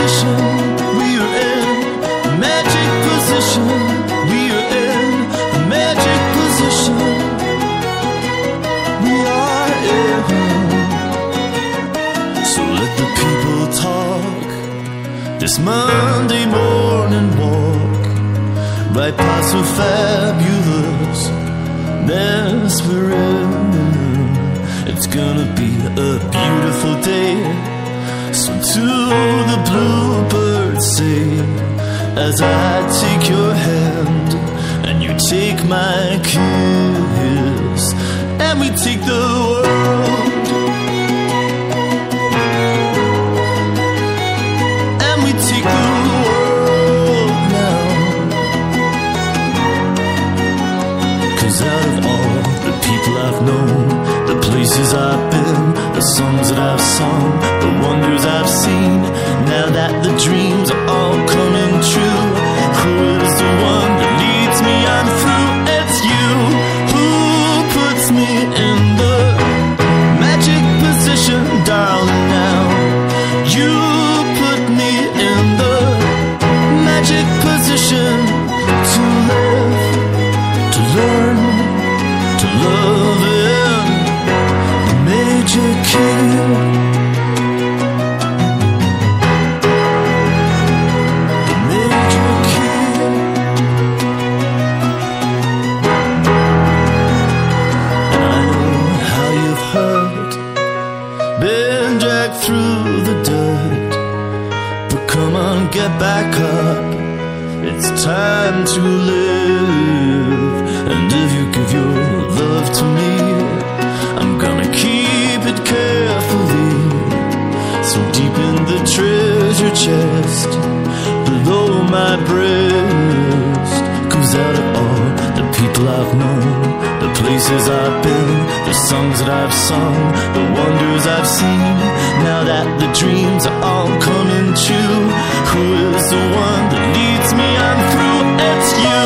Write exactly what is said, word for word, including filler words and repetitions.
position, we are in the magic position. We are in the magic position. We are in. So let the people talk this Monday morning walk right past so fabulous mess we're in. It's gonna be a beautiful day. So to the bluebirds sing as I take your hand and you take my kiss, and we take the world, and we take the world now. 'Cause out of all the people I've known, the places I've been, the songs that I've sung, the wonders I've seen, now that the dreams are all coming true, who is the one that leads me on through? It's you who puts me in the magic position, darling. Now you put me in the magic position to live, to learn, to love in the major key. Through the dirt, but come on, get back up. It's time to live. And if you give your love to me, I'm gonna keep it carefully, so deep in the treasure chest below my breast. 'Cause out of all the people I've known, the places I've been, the songs that I've sung, the wonders I've seen, now that the dreams are all coming true, who is the one that leads me on through? It's you.